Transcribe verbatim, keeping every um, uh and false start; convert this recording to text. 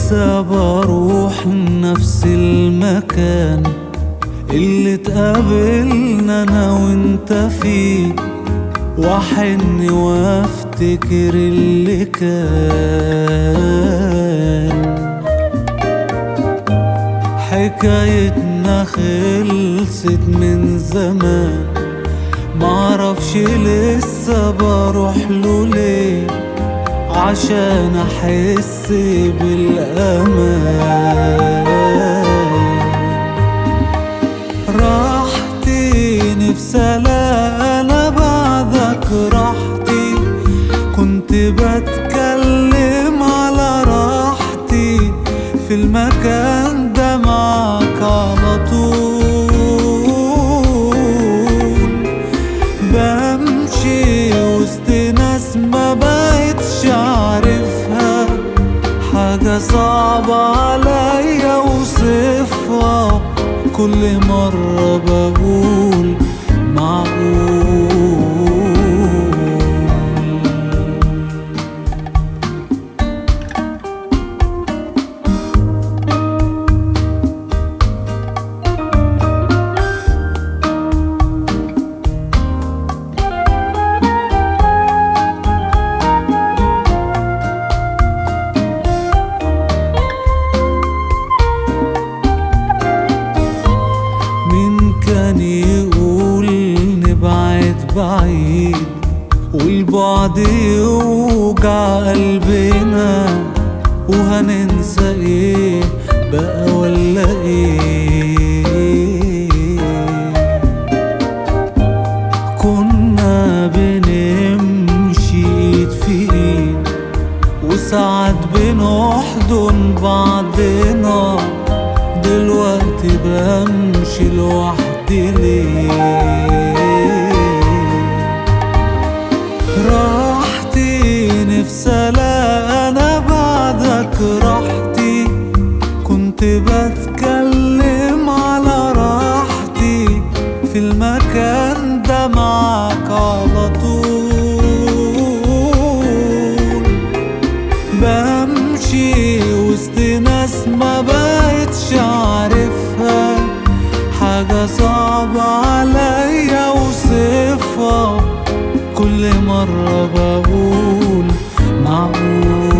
لسه بروح نفس المكان اللي اتقابلنا انا وانت فيه، واحن وافتكر اللي كان. حكايتنا خلصت من زمان، معرفش لسه بروح له ليه، عشان احس بالامان. راحتي نفسي الاقي انا بعدك راحتي، كنت بتكلم على راحتي في المكان ده معاك على طول. بمشي وسط ناس ما بقتش عارفها، حاجة صعبة عليا اوصفها، كل مرة بقول معقول. كان يقول نبعد بعيد والبعد يوجع قلبنا، وهننسى ايه بقى ولا ايه؟ كنا بنمشي ايد في ايد وساعات بنحضن بعضنا، دلوقتي بمشي لوحدي ليه؟ راحتي نفسي الاقي انا بعدك راحتي، كنت بتكلم على راحتي في المكان ده معاك على طول. بمشي وسط ناس ما بقتش عارفها، حاجة صعبة عليا اوصفها، كل مرة بقول معقول.